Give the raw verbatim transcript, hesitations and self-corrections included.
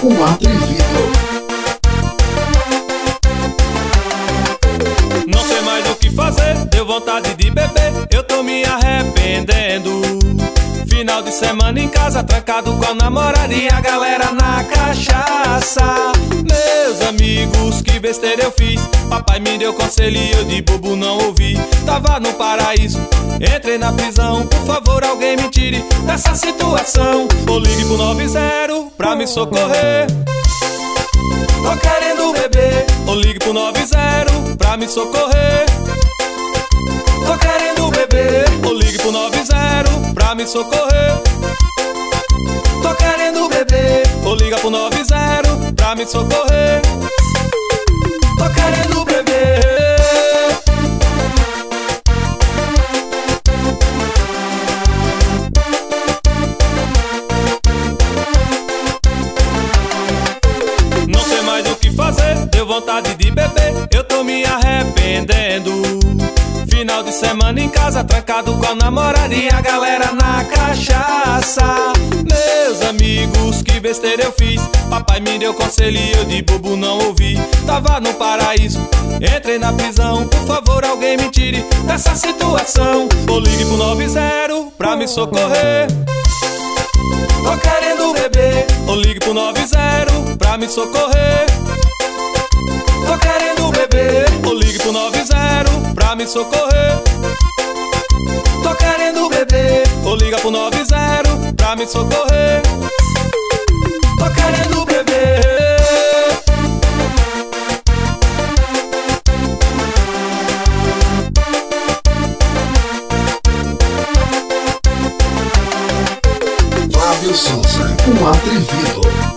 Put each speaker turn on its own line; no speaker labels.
um atrevido.
Não sei mais o que fazer, deu vontade de beber, eu tô me arrependendo. Final de semana em casa, trancado com a namorada e a galera na cachaça. Meus amigos, que besteira eu fiz, papai me deu conselho e eu de bobo não ouvi. Tava no paraíso, entrei na prisão, por favor alguém me tire dessa situação. Ou ligue pro nove zero pra me socorrer, tô querendo beber. Ou ligue pro nove zero pra me socorrer, tô querendo beber. Ou ligue pro nove zero pra me socorrer, tô querendo beber. Ou liga pro nove zero pra me socorrer, tô querendo beber. Não sei mais o que fazer, deu vontade de beber, eu tô me arrependendo. Final de semana em casa, trancado com a namorada e a galera na cachaça. Meus amigos, que besteira eu fiz, papai me deu conselho e eu de bobo não ouvi. Tava no paraíso, entrei na prisão, por favor alguém me tire dessa situação. Ou ligue pro nove zero pra me socorrer, tô querendo beber. Ou ligue pro nove zero pra me socorrer, tô querendo beber. Ou ligue pro nove zero pra me socorrer, tô querendo beber. Ou liga pro nove zero pra me socorrer, tô querendo beber.
Flávio Souza, um atrevido.